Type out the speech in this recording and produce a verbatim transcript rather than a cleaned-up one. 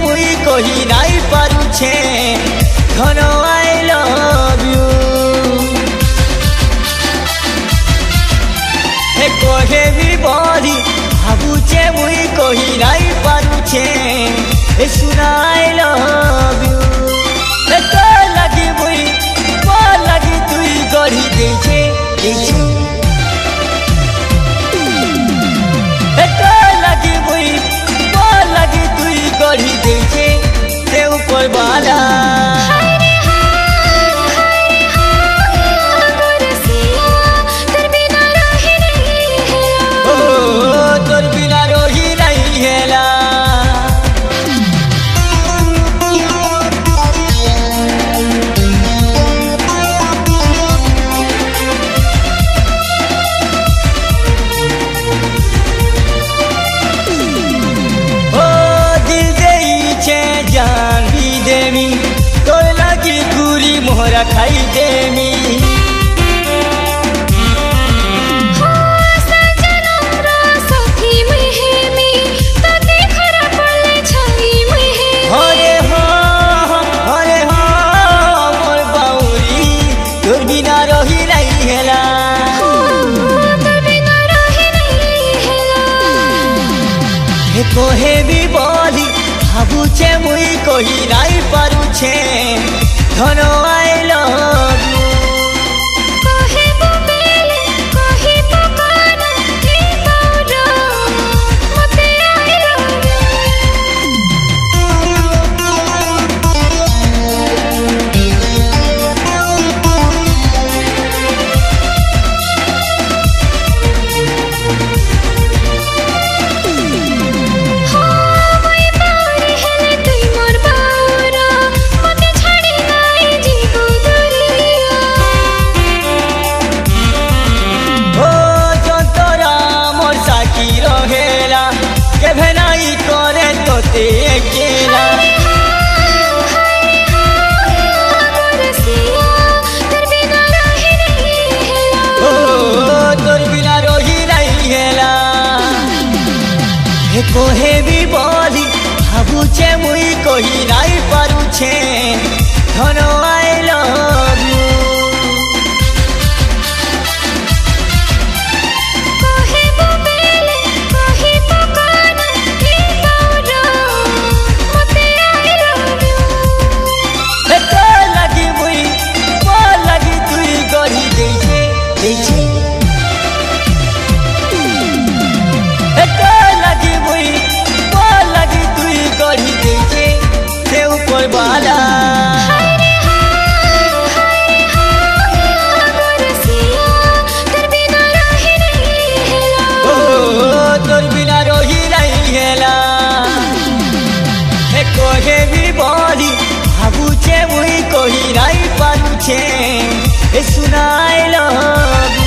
मुई कही नाई पारुछे घन आई लव यू हे कहे भी बड़ी भावुचे मुई कही नाई पारुछे ए सुना आई लव यू हे तो लगी मुई वो लगी तुई गढ़ी देछे देछे हे तो लगी मुई वो लगी तुई गढ़ी देछे ते ऊपर वाला मोहरा खाई देमी हो सजनम रा साथी महेमी तते खरा पले छाई महे हरे हो हरे हो मोर बाउरी तोर बिना रही नहीं हेला तोर बिना रही नहीं हेला हे कोहे भी बोली भाबुचे मुई कही नाई पारुछे धन आई लव यू कहे बुबेले कहे पुकारा हे पाउरा मते आई लव हो मई पाउरी हेले तुई मोर पाउरा मते छाड़ी नाई जीवो दुरिया ओ जंतरा मोर साकी रहेला के भेनाई करे तोते अकेला ओ तोर बिना रही नहीं हेला हे कोहे भी बोली भाबुचे मुई कही नाई पारुछे धन आई लव यू कहे बुबेले कहे पुकारा हे पाउरा मते आई लव यू हे तो लगी मुई वो लगी तुई गढ़ी देछे देछे हे तो लगी मुई वो लगी तुई गढ़ी देछे ते ऊपर वाला तोर बिना रही नहीं हेला हे कहे भी बड़ी भाबुचे मुई कही नाई पारुछे ए सुना आई लव यू